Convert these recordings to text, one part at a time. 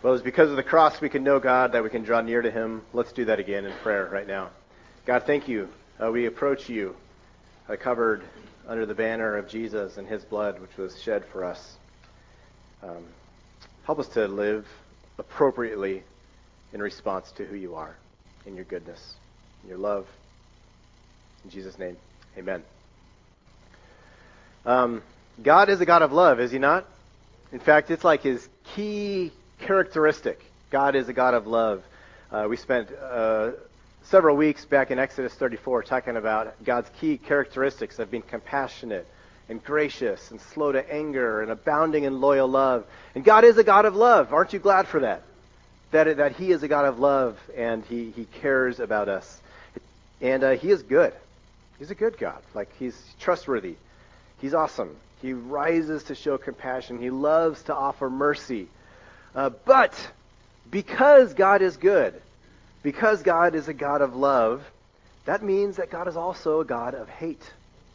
Well, it's because of the cross we can know God, that we can draw near to him. Let's do that again in prayer right now. God, thank you. We approach you covered under the banner of Jesus and his blood, which was shed for us. Help us to live appropriately in response to who you are, in your goodness, in your love. In Jesus' name, amen. God is a God of love, is he not? In fact, it's like his key characteristic. God is a God of love. We spent several weeks back in Exodus 34 talking about God's key characteristics of being compassionate and gracious and slow to anger and abounding in loyal love. And God is a God of love. Aren't you glad for that? That he is a God of love and he cares about us. And he is good. He's a good God. Like, he's trustworthy. He's awesome. He rises to show compassion. He loves to offer mercy. But because God is good, because God is a God of love, that means that God is also a God of hate.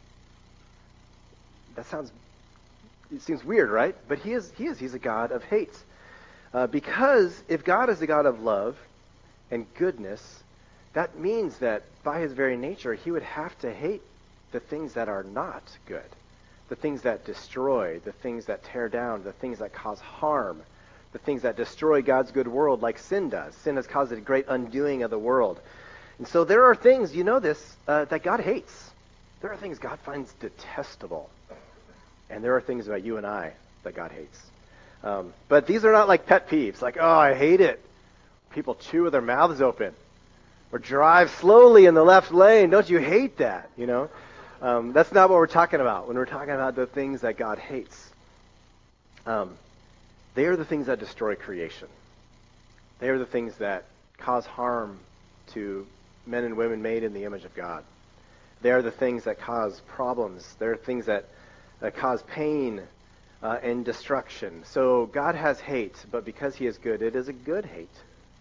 It seems weird, right? But he's a God of hate. Because if God is a God of love and goodness, that means that by his very nature, he would have to hate the things that are not good, the things that destroy, the things that tear down, the things that cause harm, the things that destroy God's good world like sin does. Sin has caused a great undoing of the world. And so there are things, you know this, that God hates. There are things God finds detestable. And there are things about you and I that God hates. But these are not like pet peeves, like, oh, I hate it. People chew with their mouths open. Or drive slowly in the left lane. Don't you hate that, you know? That's not what we're talking about when we're talking about the things that God hates. They are the things that destroy creation. They are the things that cause harm to men and women made in the image of God. They are the things that cause problems. They are things that cause pain and destruction. So God has hate, but because he is good, it is a good hate.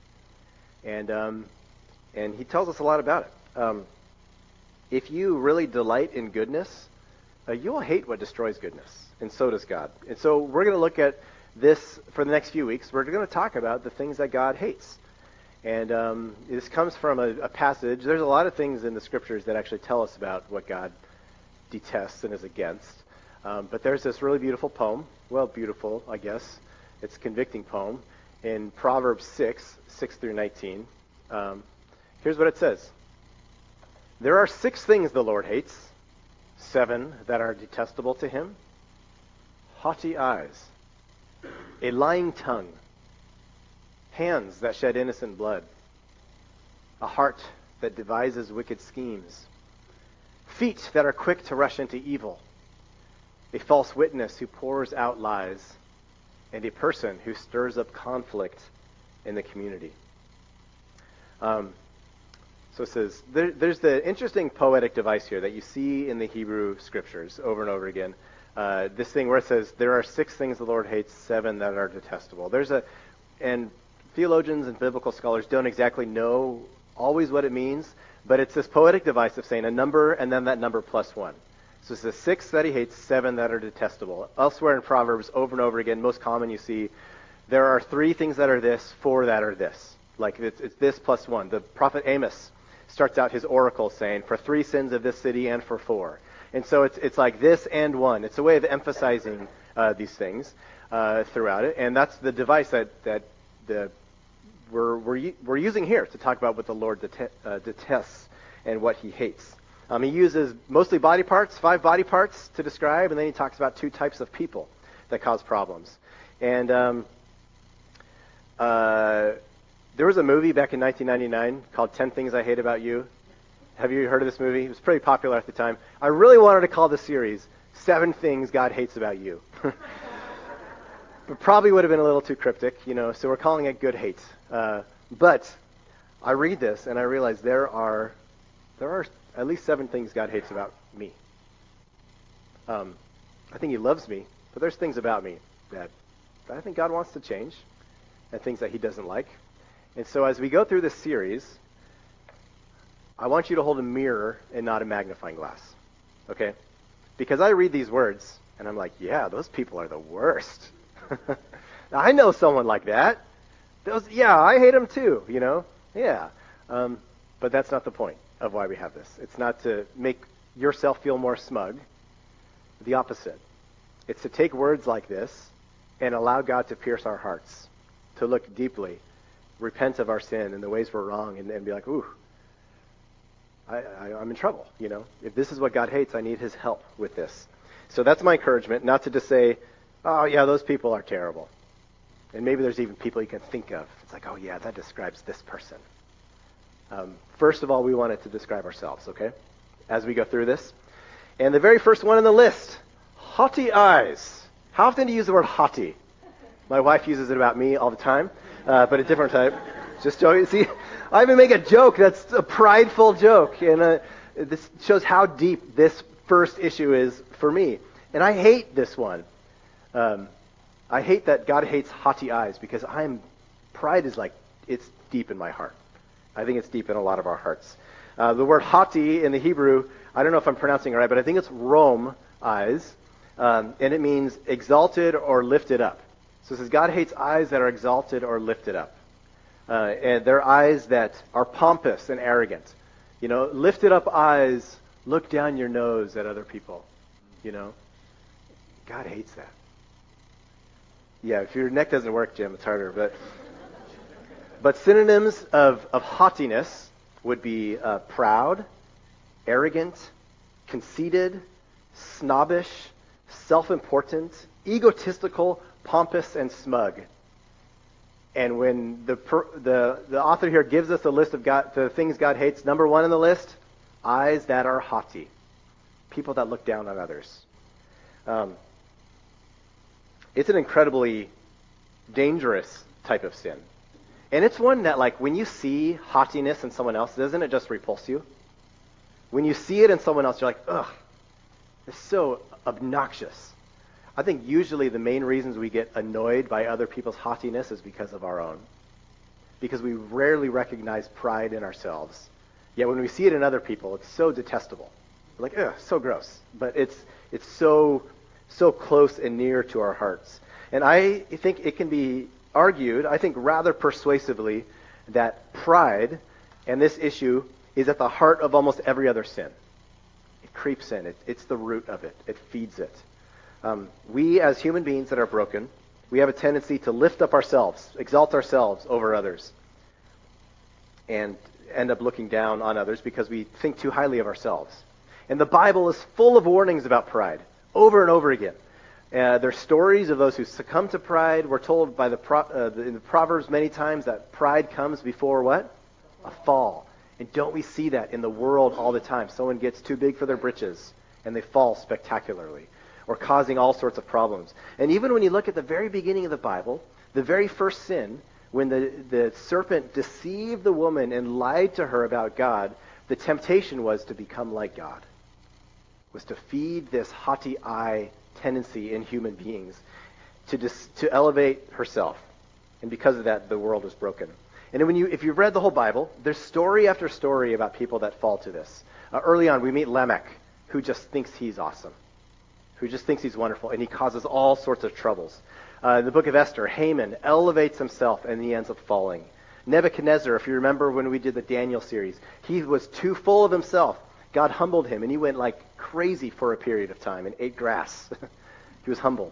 And he tells us a lot about it. If you really delight in goodness, you will hate what destroys goodness. And so does God. And so we're going to look at this for the next few weeks. We're going to talk about the things that God hates. And this comes from a passage. There's a lot of things in the scriptures that actually tell us about what God detests and is against. But there's this really beautiful poem. Well, beautiful, I guess. It's a convicting poem in Proverbs 6 through 19. Here's what it says. There are 6 things the Lord hates, 7 that are detestable to him. Haughty eyes, a lying tongue, hands that shed innocent blood, a heart that devises wicked schemes, feet that are quick to rush into evil, a false witness who pours out lies, and a person who stirs up conflict in the community. So it says, there's the interesting poetic device here that you see in the Hebrew scriptures over and over again. This thing where it says, there are 6 things the Lord hates, 7 that are detestable. And theologians and biblical scholars don't exactly know always what it means, but it's this poetic device of saying a number and then that number plus 1. So it says 6 that he hates, 7 that are detestable. Elsewhere in Proverbs, over and over again, most common you see, there are 3 things that are this, 4 that are this. Like it's this plus 1. The prophet Amos starts out his oracle saying, for 3 sins of this city and for 4. And so it's like this and 1. It's a way of emphasizing these things throughout it. And that's the device that we're using here to talk about what the Lord detests and what he hates. He uses mostly body parts, 5 body parts to describe, and then he talks about 2 types of people that cause problems. And there was a movie back in 1999 called 10 Things I Hate About You. Have you heard of this movie? It was pretty popular at the time. I really wanted to call the series 7 Things God Hates About You. But probably would have been a little too cryptic, so we're calling it Good Hate. But I read this and I realize there are at least 7 things God hates about me. I think he loves me, but there's things about me that I think God wants to change and things that he doesn't like. And so as we go through this series, I want you to hold a mirror and not a magnifying glass. Okay? Because I read these words and I'm like, yeah, those people are the worst. I know someone like that. Yeah, I hate them too, Yeah. But that's not the point of why we have this. It's not to make yourself feel more smug. The opposite. It's to take words like this and allow God to pierce our hearts, to look deeply, repent of our sin and the ways we're wrong, and be like, ooh, I'm in trouble, If this is what God hates, I need his help with this. So that's my encouragement, not to just say, oh, yeah, those people are terrible. And maybe there's even people you can think of. It's like, oh, yeah, that describes this person. First of all, we want it to describe ourselves, okay, as we go through this. And the very first one on the list, haughty eyes. How often do you use the word haughty? My wife uses it about me all the time, but a different type. Just joking. See, I even make a joke that's a prideful joke, and this shows how deep this first issue is for me. And I hate this one. I hate that God hates haughty eyes because pride is like, it's deep in my heart. I think it's deep in a lot of our hearts. The word haughty in the Hebrew, I don't know if I'm pronouncing it right, but I think it's rom eyes, and it means exalted or lifted up. So it says God hates eyes that are exalted or lifted up. And they're eyes that are pompous and arrogant. Lifted up eyes look down your nose at other people. God hates that. Yeah, if your neck doesn't work, Jim, it's harder. But synonyms of haughtiness would be proud, arrogant, conceited, snobbish, self-important, egotistical, pompous, and smug. And when the author here gives us a list of the things God hates, number one on the list, eyes that are haughty, people that look down on others. It's an incredibly dangerous type of sin. And it's one that, like, when you see haughtiness in someone else, doesn't it just repulse you? When you see it in someone else, you're like, ugh, it's so obnoxious. I think usually the main reasons we get annoyed by other people's haughtiness is because of our own. Because we rarely recognize pride in ourselves. Yet when we see it in other people, it's so detestable. We're like, ugh, so gross. But it's so close and near to our hearts. And I think it can be argued, I think rather persuasively, that pride and this issue is at the heart of almost every other sin. It creeps in. It's the root of it. It feeds it. We as human beings that are broken, we have a tendency to lift up ourselves, exalt ourselves over others, and end up looking down on others because we think too highly of ourselves. And the Bible is full of warnings about pride, over and over again. There's stories of those who succumb to pride. We're told by in the Proverbs many times that pride comes before what? A fall. And don't we see that in the world all the time? Someone gets too big for their britches, and they fall spectacularly, or causing all sorts of problems. And even when you look at the very beginning of the Bible, the very first sin, when the serpent deceived the woman and lied to her about God, the temptation was to become like God, was to feed this haughty eye tendency in human beings to elevate herself. And because of that, the world was broken. And if you've read the whole Bible, there's story after story about people that fall to this. Early on, we meet Lamech, who just thinks he's awesome, who just thinks he's wonderful, and he causes all sorts of troubles. In the book of Esther, Haman elevates himself, and he ends up falling. Nebuchadnezzar, if you remember when we did the Daniel series, he was too full of himself. God humbled him, and he went like crazy for a period of time and ate grass. He was humbled.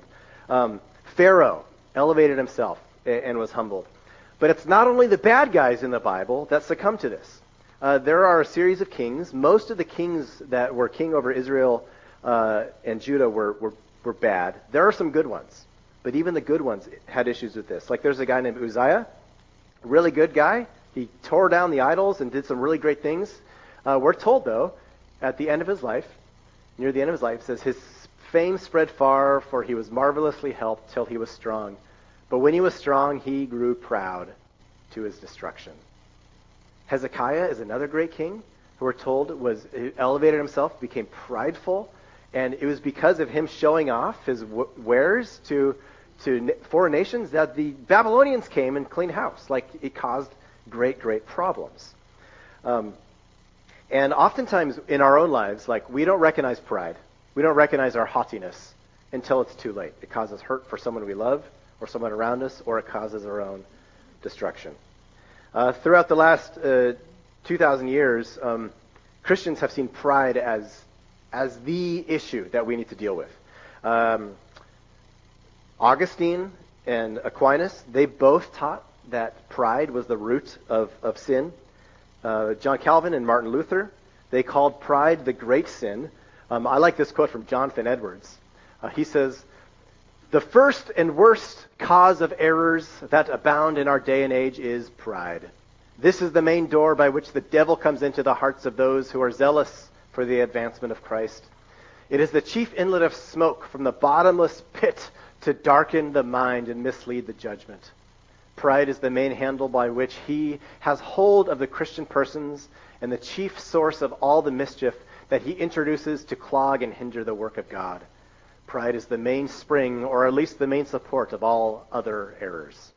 Pharaoh elevated himself and was humbled. But it's not only the bad guys in the Bible that succumb to this. There are a series of kings. Most of the kings that were king over Israel and Judah were bad. There are some good ones. But even the good ones had issues with this. Like there's a guy named Uzziah, a really good guy. He tore down the idols and did some really great things. We're told, though, at the end of his life, near the end of his life, it says his fame spread far, for he was marvelously helped till he was strong. But when he was strong, he grew proud to his destruction. Hezekiah is another great king who we're told he elevated himself, became prideful, and it was because of him showing off his wares to foreign nations that the Babylonians came and cleaned house. Like, it caused great, great problems. And oftentimes in our own lives, like, we don't recognize pride. We don't recognize our haughtiness until it's too late. It causes hurt for someone we love or someone around us, or it causes our own destruction. Throughout the last 2,000 years, Christians have seen pride as the issue that we need to deal with. Augustine and Aquinas, they both taught that pride was the root of sin. John Calvin and Martin Luther, they called pride the great sin. I like this quote from Jonathan Edwards. He says, "The first and worst cause of errors that abound in our day and age is pride. This is the main door by which the devil comes into the hearts of those who are zealous for the advancement of Christ. It is the chief inlet of smoke from the bottomless pit to darken the mind and mislead the judgment. Pride is the main handle by which he has hold of the Christian persons and the chief source of all the mischief that he introduces to clog and hinder the work of God. Pride is the main spring, or at least the main support of all other errors."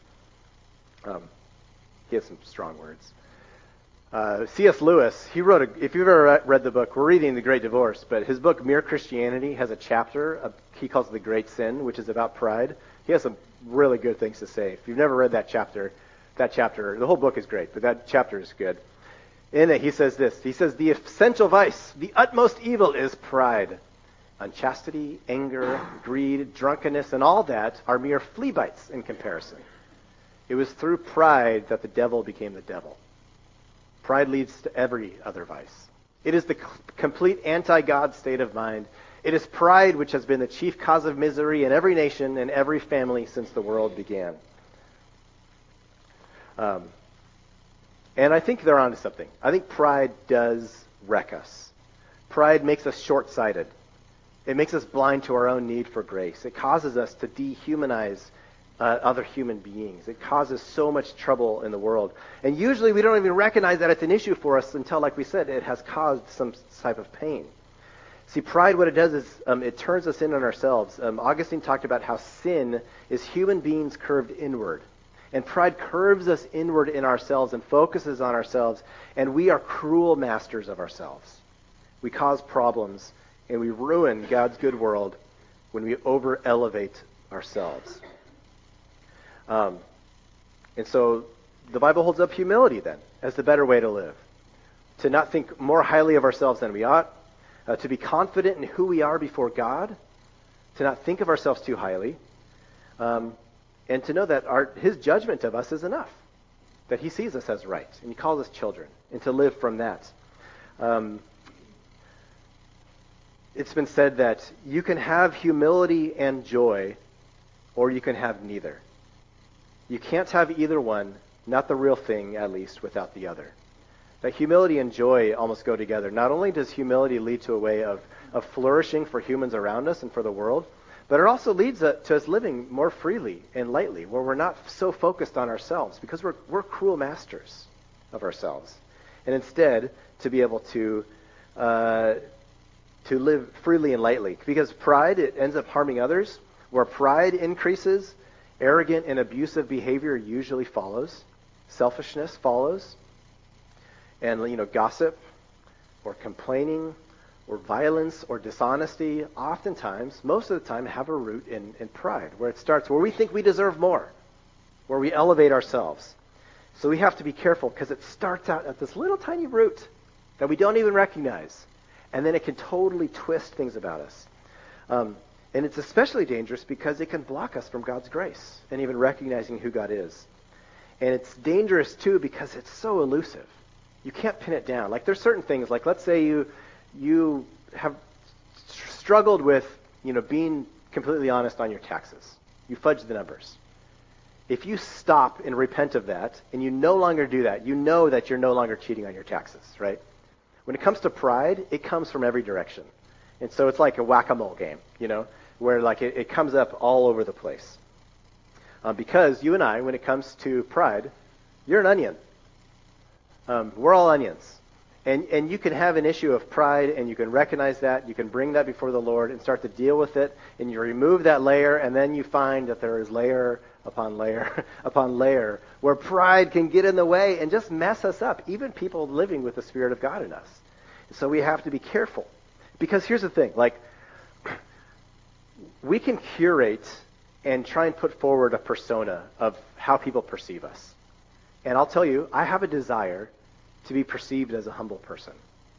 He has some strong words. C.S. Lewis, he wrote, if you've ever read the book, we're reading The Great Divorce, but his book, Mere Christianity, has a chapter, he calls it The Great Sin, which is about pride. He has some really good things to say. If you've never read that chapter, the whole book is great, but that chapter is good. In it, he says this. He says, "The essential vice, the utmost evil is pride. Unchastity, anger, greed, drunkenness, and all that are mere flea bites in comparison. It was through pride that the devil became the devil. Pride leads to every other vice. It is the complete anti-God state of mind. It is pride which has been the chief cause of misery in every nation and every family since the world began." And I think they're onto something. I think pride does wreck us. Pride makes us short-sighted. It makes us blind to our own need for grace. It causes us to dehumanize other human beings. It causes so much trouble in the world. And usually we don't even recognize that it's an issue for us until, like we said, it has caused some type of pain. See, pride, what it does is it turns us in on ourselves. Augustine talked about how sin is human beings curved inward. And pride curves us inward in ourselves and focuses on ourselves, and we are cruel masters of ourselves. We cause problems, and we ruin God's good world when we over-elevate ourselves. And so the Bible holds up humility then as the better way to live. To not think more highly of ourselves than we ought, to be confident in who we are before God, to not think of ourselves too highly, and to know that his judgment of us is enough, that he sees us as right, and he calls us children, and to live from that. It's been said that you can have humility and joy, or you can have neither. You can't have either one, not the real thing, at least, without the other. That humility and joy almost go together. Not only does humility lead to a way of flourishing for humans around us and for the world, but it also leads to us living more freely and lightly, where we're not so focused on ourselves, because we're cruel masters of ourselves. And instead, to be able to live freely and lightly. Because pride, it ends up harming others. Where pride increases, arrogant and abusive behavior usually follows. Selfishness follows. And, gossip or complaining or violence or dishonesty, oftentimes, most of the time, have a root in pride, where it starts, where we think we deserve more, where we elevate ourselves. So we have to be careful, because it starts out at this little tiny root that we don't even recognize, and then it can totally twist things about us. And it's especially dangerous because it can block us from God's grace and even recognizing who God is. And it's dangerous, too, because it's so elusive. You can't pin it down. Like, there's certain things, like let's say you have struggled with, being completely honest on your taxes. You fudge the numbers. If you stop and repent of that, and you no longer do that, you know that you're no longer cheating on your taxes, right? When it comes to pride, it comes from every direction. And so it's like a whack-a-mole game, where like it comes up all over the place. Because you and I, when it comes to pride, you're an onion. We're all onions. And you can have an issue of pride, and you can recognize that, you can bring that before the Lord and start to deal with it, and you remove that layer, and then you find that there is layer upon layer upon layer, where pride can get in the way and just mess us up, even people living with the Spirit of God in us. So we have to be careful. Because here's the thing, like, we can curate and try and put forward a persona of how people perceive us. And I'll tell you, I have a desire to be perceived as a humble person.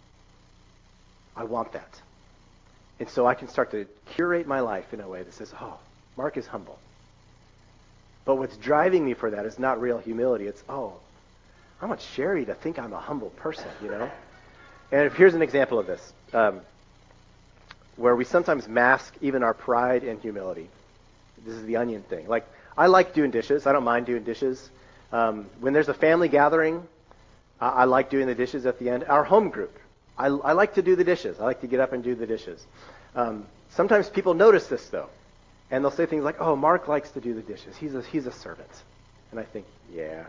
I want that. And so I can start to curate my life in a way that says, oh, Mark is humble. But what's driving me for that is not real humility. It's, oh, I want Sherry to think I'm a humble person, you know? And here's an example of this, where we sometimes mask even our pride and humility. This is the onion thing. Like, I like doing dishes. I don't mind doing dishes. When there's a family gathering, I like doing the dishes at the end. Our home group, I like to do the dishes. I like to get up and do the dishes. Sometimes people notice this, though. And they'll say things like, oh, Mark likes to do the dishes. He's a servant. And I think, yeah.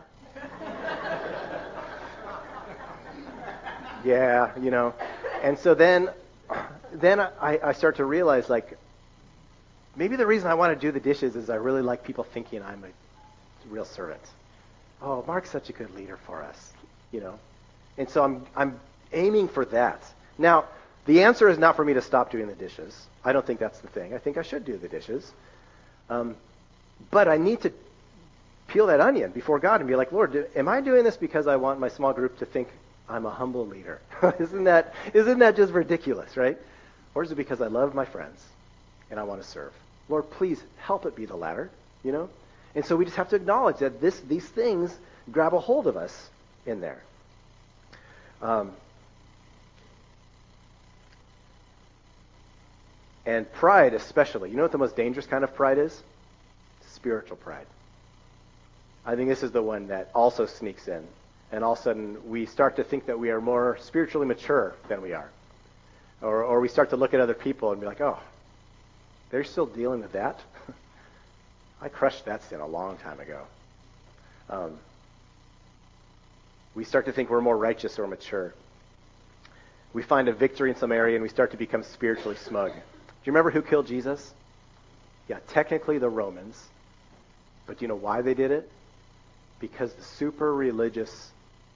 Yeah, you know. And so then I start to realize, like, maybe the reason I want to do the dishes is I really like people thinking I'm a real servant. Oh, Mark's such a good leader for us, you know. And so I'm aiming for that. Now, the answer is not for me to stop doing the dishes. I don't think that's the thing. I think I should do the dishes. But I need to peel that onion before God and be like, Lord, am I doing this because I want my small group to think I'm a humble leader? Isn't that just ridiculous, right? Or is it because I love my friends and I want to serve? Lord, please help it be the latter, you know? And so we just have to acknowledge that these things grab a hold of us in there. And pride especially. You know what the most dangerous kind of pride is? Spiritual pride. I think this is the one that also sneaks in. And all of a sudden we start to think that we are more spiritually mature than we are. Or we start to look at other people and be like, oh, they're still dealing with that? I crushed that sin a long time ago. We start to think we're more righteous or mature. We find a victory in some area and we start to become spiritually smug. Do you remember who killed Jesus? Yeah, technically the Romans. But do you know why they did it? Because the super religious,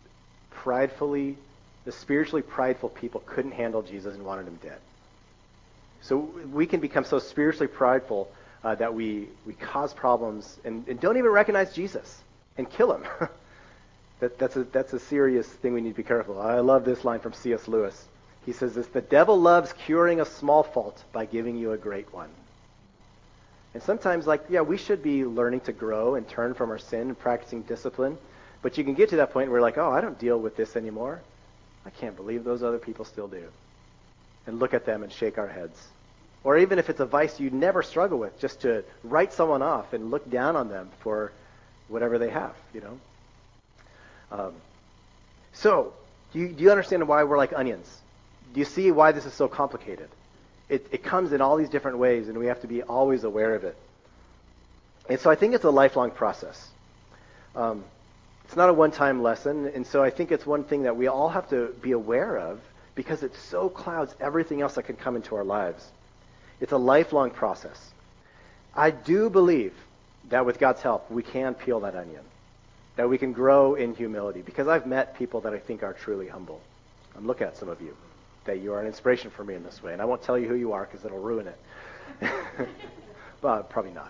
the spiritually prideful people couldn't handle Jesus and wanted him dead. So we can become so spiritually prideful that we cause problems and don't even recognize Jesus and kill him. That's a serious thing we need to be careful. I love this line from C.S. Lewis. He says this, the devil loves curing a small fault by giving you a great one. And sometimes, we should be learning to grow and turn from our sin and practicing discipline. But you can get to that point where you're like, oh, I don't deal with this anymore. I can't believe those other people still do. And look at them and shake our heads. Or even if it's a vice you never struggle with, just to write someone off and look down on them for whatever they have, you know. So, do you understand why we're like onions? Do you see why this is so complicated? It comes in all these different ways, and we have to be always aware of it. And so I think it's a lifelong process. It's not a one-time lesson, and so I think it's one thing that we all have to be aware of because it so clouds everything else that can come into our lives. It's a lifelong process. I do believe that with God's help, we can peel that onion, that we can grow in humility, because I've met people that I think are truly humble. I'm looking at some of you, that you are an inspiration for me in this way, and I won't tell you who you are because it'll ruin it. Well, probably not,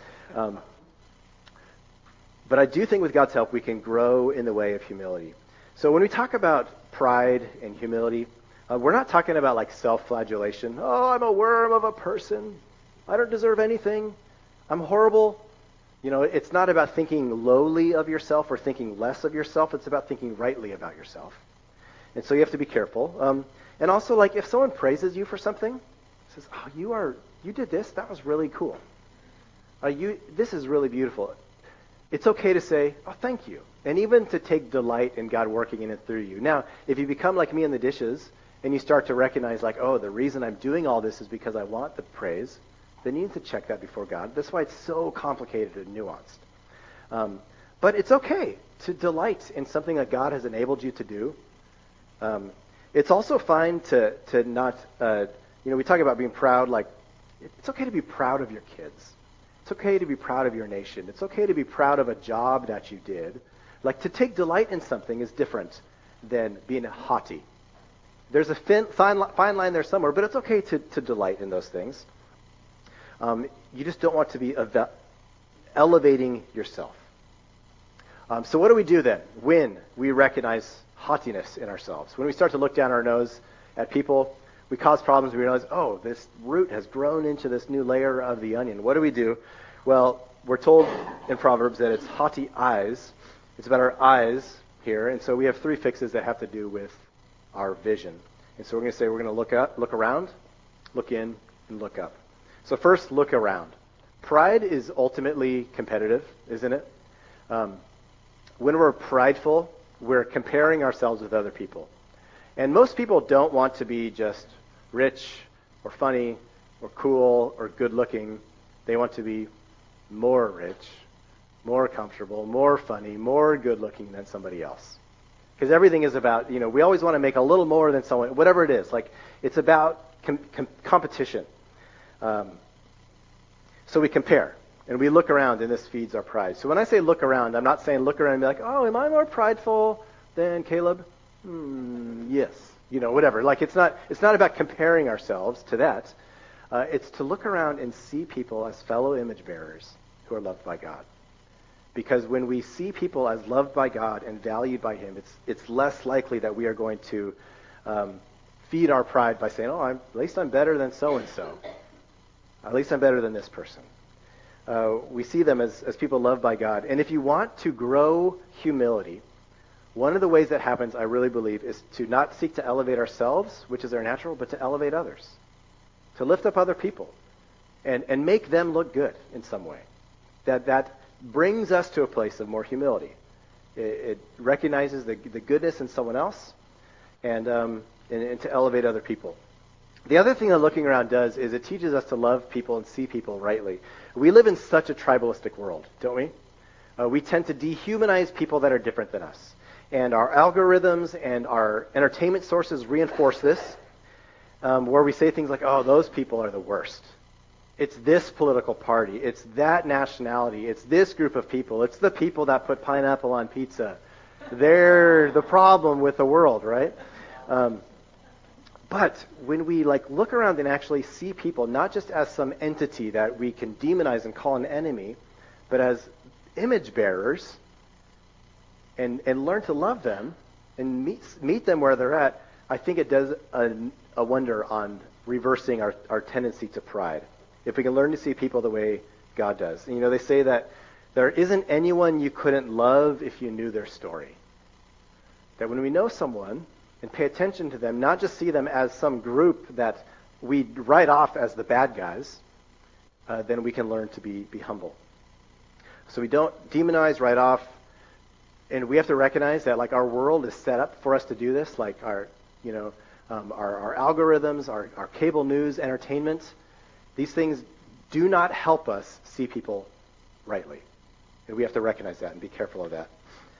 but I do think with God's help, we can grow in the way of humility. So when we talk about pride and humility, we're not talking about like self-flagellation. Oh, I'm a worm of a person. I don't deserve anything. I'm horrible. You know, it's not about thinking lowly of yourself or thinking less of yourself. It's about thinking rightly about yourself. And so you have to be careful. And also, like, if someone praises you for something, says, oh, you did this, that was really cool. This is really beautiful. It's okay to say, oh, thank you. And even to take delight in God working in it through you. Now, if you become like me in the dishes, and you start to recognize, like, oh, the reason I'm doing all this is because I want the praise, then you need to check that before God. That's why it's so complicated and nuanced. But it's okay to delight in something that God has enabled you to do. It's also fine to not, we talk about being proud, like, it's okay to be proud of your kids. It's okay to be proud of your nation. It's okay to be proud of a job that you did. Like, to take delight in something is different than being haughty. There's a fine line there somewhere, but it's okay to delight in those things. you just don't want to be elevating yourself. So what do we do then when we recognize haughtiness in ourselves? When we start to look down our nose at people, we cause problems. We realize, oh, this root has grown into this new layer of the onion. What do we do? Well, we're told in Proverbs that it's haughty eyes. It's about our eyes here. And so we have 3 fixes that have to do with our vision. And so we're going to say we're going to look around, look in, and look up. So first, look around. Pride is ultimately competitive, isn't it? When we're prideful, we're comparing ourselves with other people. And most people don't want to be just rich or funny or cool or good looking. They want to be more rich, more comfortable, more funny, more good looking than somebody else. Because everything is about, we always want to make a little more than someone, whatever it is. Like, it's about competition. So we compare. And we look around, and this feeds our pride. So when I say look around, I'm not saying look around and be like, oh, am I more prideful than Caleb? Yes. Whatever. Like, it's not about comparing ourselves to that. It's to look around and see people as fellow image bearers who are loved by God. Because when we see people as loved by God and valued by Him, it's less likely that we are going to feed our pride by saying, at least I'm better than so-and-so. At least I'm better than this person. We see them as people loved by God. And if you want to grow humility, one of the ways that happens, I really believe, is to not seek to elevate ourselves, which is our natural, but to elevate others. To lift up other people and make them look good in some way. That brings us to a place of more humility. It recognizes the goodness in someone else and to elevate other people. The other thing that looking around does is it teaches us to love people and see people rightly. We live in such a tribalistic world, don't we? We tend to dehumanize people that are different than us. And our algorithms and our entertainment sources reinforce this, where we say things like, oh, those people are the worst. It's this political party. It's that nationality. It's this group of people. It's the people that put pineapple on pizza. They're the problem with the world, right? But when we look around and actually see people not just as some entity that we can demonize and call an enemy, but as image bearers, and learn to love them and meet them where they're at, I think it does a wonder on reversing our tendency to pride. If we can learn to see people the way God does. They say that there isn't anyone you couldn't love if you knew their story. That when we know someone and pay attention to them, not just see them as some group that we write off as the bad guys, then we can learn to be humble. So we don't demonize, write off, and we have to recognize that our world is set up for us to do this, our algorithms, our cable news, entertainment. These things do not help us see people rightly. And we have to recognize that and be careful of that.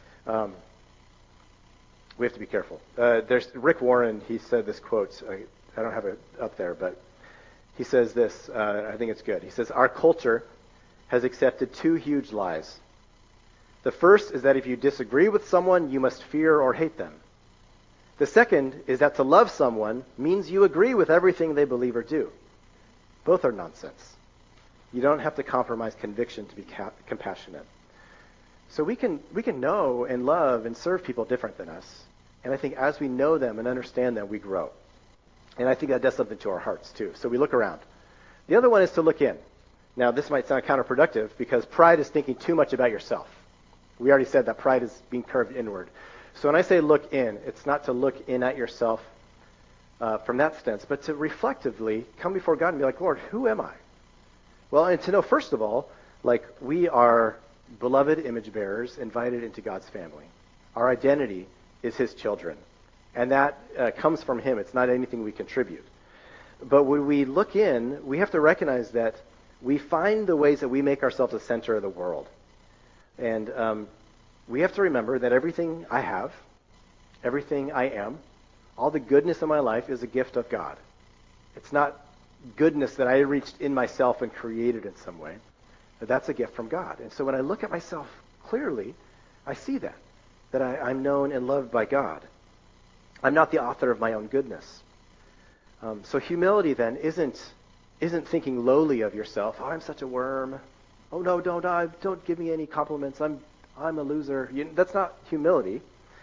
We have to be careful. There's Rick Warren, he said this quote. I don't have it up there, but he says this. I think it's good. He says, our culture has accepted 2 huge lies. The first is that if you disagree with someone, you must fear or hate them. The second is that to love someone means you agree with everything they believe or do. Both are nonsense. You don't have to compromise conviction to be compassionate. So we can know and love and serve people different than us. And I think as we know them and understand them, we grow. And I think that does something to our hearts too. So we look around. The other one is to look in. Now this might sound counterproductive because pride is thinking too much about yourself. We already said that pride is being curved inward. So when I say look in, it's not to look in at yourself from that stance, but to reflectively come before God and be like, Lord, who am I? Well, and to know, first of all, we are beloved image bearers invited into God's family. Our identity is His children. And that comes from Him. It's not anything we contribute. But when we look in, we have to recognize that we find the ways that we make ourselves the center of the world. And we have to remember that everything I have, everything I am, all the goodness in my life is a gift of God. It's not goodness that I reached in myself and created in some way. But that's a gift from God. And so when I look at myself clearly, I see that I'm known and loved by God. I'm not the author of my own goodness. So humility then isn't isn't thinking lowly of yourself. Oh, I'm such a worm. Oh no, don't give me any compliments. I'm a loser. That's not humility.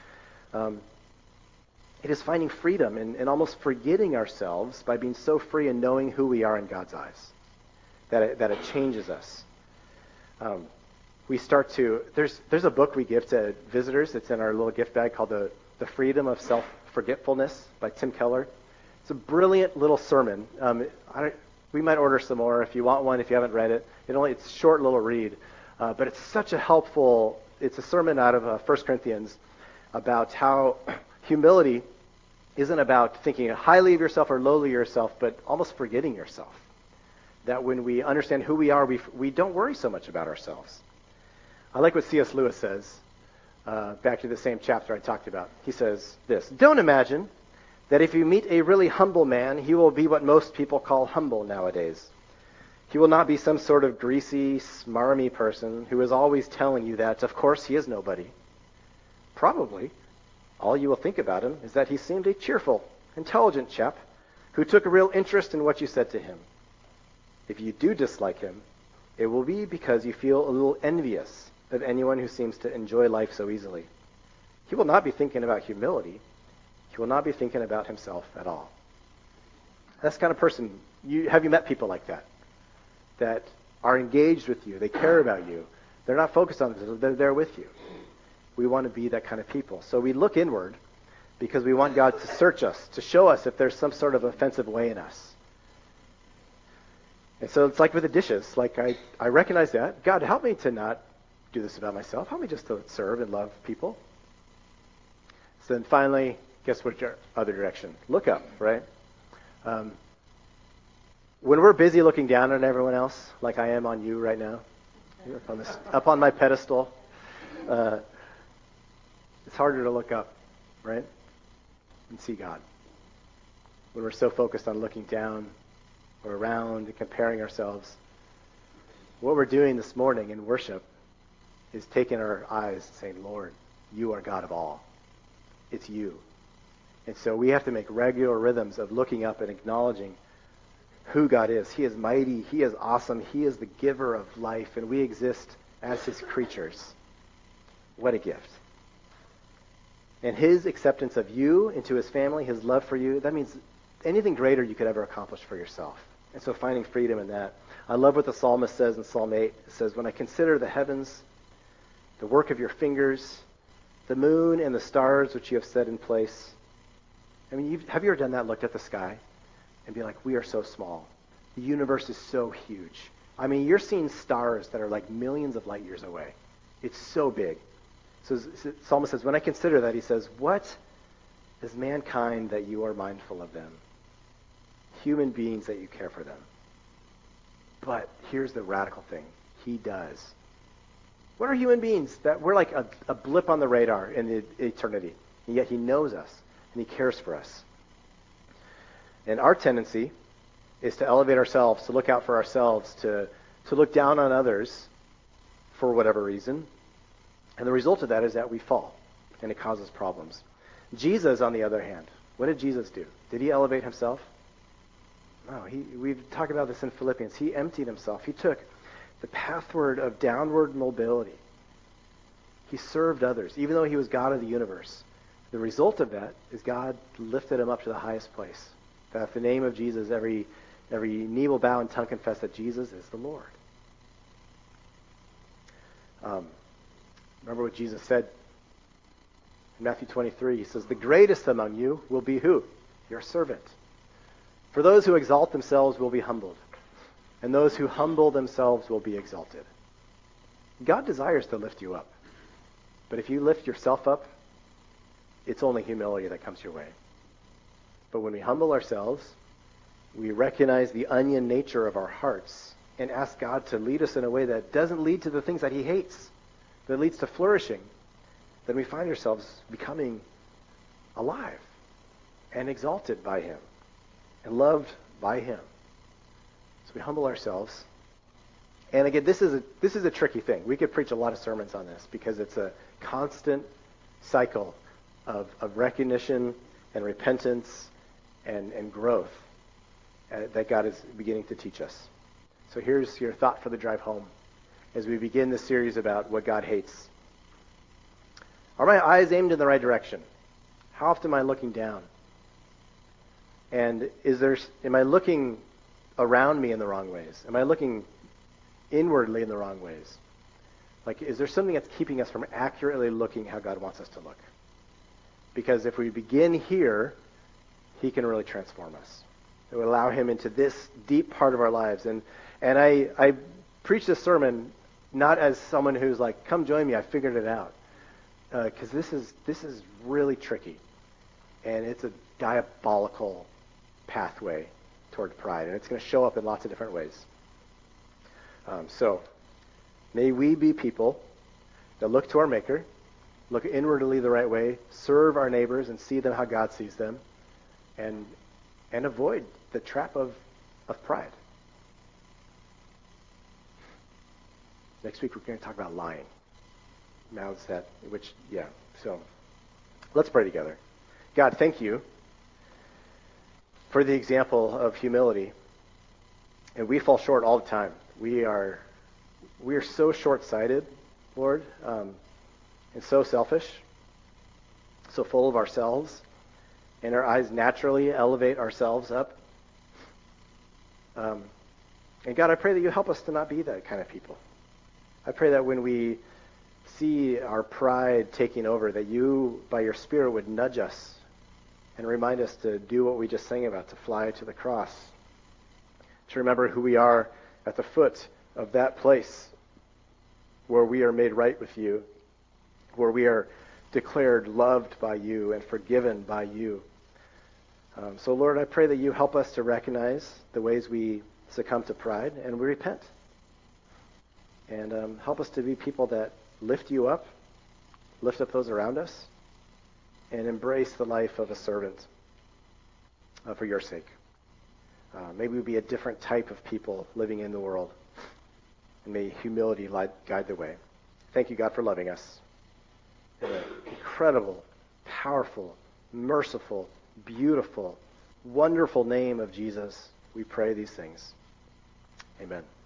It is finding freedom and almost forgetting ourselves by being so free and knowing who we are in God's eyes, that it changes us. We start to, there's a book we give to visitors. It's in our little gift bag called The Freedom of Self-Forgetfulness by Tim Keller. It's a brilliant little sermon. We might order some more if you want one, if you haven't read it. It's a short little read, but it's such a helpful, it's a sermon out of 1 Corinthians about how humility isn't about thinking highly of yourself or lowly of yourself, but almost forgetting yourself. That when we understand who we are, we don't worry so much about ourselves. I like what C.S. Lewis says, back to the same chapter I talked about. He says this: don't imagine that if you meet a really humble man, he will be what most people call humble nowadays. He will not be some sort of greasy, smarmy person who is always telling you that, of course, he is nobody. Probably, all you will think about him is that he seemed a cheerful, intelligent chap who took a real interest in what you said to him. If you do dislike him, it will be because you feel a little envious of anyone who seems to enjoy life so easily. He will not be thinking about humility. He will not be thinking about himself at all. That's the kind of person, have you met people like that? That are engaged with you, they care about you. They're not focused on this, they're there with you. We want to be that kind of people. So we look inward because we want God to search us, to show us if there's some sort of offensive way in us. And so it's like with the dishes. Like I recognize that. God, help me to not do this about myself. Help me just to serve and love people. So then finally, guess which other direction? Look up, right? When we're busy looking down on everyone else, like I am on you right now, up on my pedestal, it's harder to look up, right? And see God. When we're so focused on looking down or around and comparing ourselves, what we're doing this morning in worship is taking our eyes and saying, Lord, you are God of all. It's you. And so we have to make regular rhythms of looking up and acknowledging who God is. He is mighty. He is awesome. He is the giver of life, and we exist as his creatures. What a gift. And his acceptance of you into his family, his love for you, that means anything greater you could ever accomplish for yourself. And so finding freedom in that. I love what the psalmist says in Psalm 8. It says, when I consider the heavens, the work of your fingers, the moon and the stars which you have set in place. I mean, have you ever done that, looked at the sky and be like, we are so small. The universe is so huge. I mean, you're seeing stars that are like millions of light years away. It's so big. So the psalmist says, when I consider that, he says, what is mankind that you are mindful of them? Human beings that you care for them. But here's the radical thing. He does. What are human beings? That we're like a blip on the radar in the eternity. And yet he knows us and he cares for us. And our tendency is to elevate ourselves, to look out for ourselves, to look down on others for whatever reason. And the result of that is that we fall, and it causes problems. Jesus, on the other hand, what did Jesus do? Did he elevate himself? No, we talk about this in Philippians. He emptied himself. He took the pathward of downward mobility. He served others, even though he was God of the universe. The result of that is God lifted him up to the highest place. That at the name of Jesus, every knee will bow and tongue confess that Jesus is the Lord. Remember what Jesus said in Matthew 23. He says, the greatest among you will be who? Your servant. For those who exalt themselves will be humbled, and those who humble themselves will be exalted. God desires to lift you up. But if you lift yourself up, it's only humility that comes your way. But when we humble ourselves, we recognize the onion nature of our hearts and ask God to lead us in a way that doesn't lead to the things that he hates, that leads to flourishing, then we find ourselves becoming alive and exalted by him and loved by him. So we humble ourselves. And again, this is a tricky thing. We could preach a lot of sermons on this because it's a constant cycle of recognition and repentance and growth. that God is beginning to teach us. So here's your thought for the drive home as we begin this series about what God hates. Are my eyes aimed in the right direction? How often am I looking down? And am I looking around me in the wrong ways? Am I looking inwardly in the wrong ways? Like, is there something that's keeping us from accurately looking how God wants us to look? Because if we begin here, he can really transform us. It would allow him into this deep part of our lives. And I preach this sermon not as someone who's like, come join me, I figured it out. Because this is really tricky. And it's a diabolical pathway toward pride. And it's going to show up in lots of different ways. So may we be people that look to our Maker, look inwardly the right way, serve our neighbors and see them how God sees them, and avoid the trap of pride. Next week we're going to talk about lying. So let's pray together. God, thank you for the example of humility. And we fall short all the time. We are so short-sighted, Lord, and so selfish, so full of ourselves, and our eyes naturally elevate ourselves up. And God, I pray that you help us to not be that kind of people. I pray that when we see our pride taking over, that you, by your Spirit, would nudge us and remind us to do what we just sang about, to fly to the cross, to remember who we are at the foot of that place where we are made right with you, where we are declared loved by you and forgiven by you. So, Lord, I pray that you help us to recognize the ways we succumb to pride and we repent. And help us to be people that lift you up, lift up those around us, and embrace the life of a servant for your sake. May we be a different type of people living in the world. And may humility guide the way. Thank you, God, for loving us. In the incredible, powerful, merciful, beautiful, wonderful name of Jesus, we pray these things. Amen.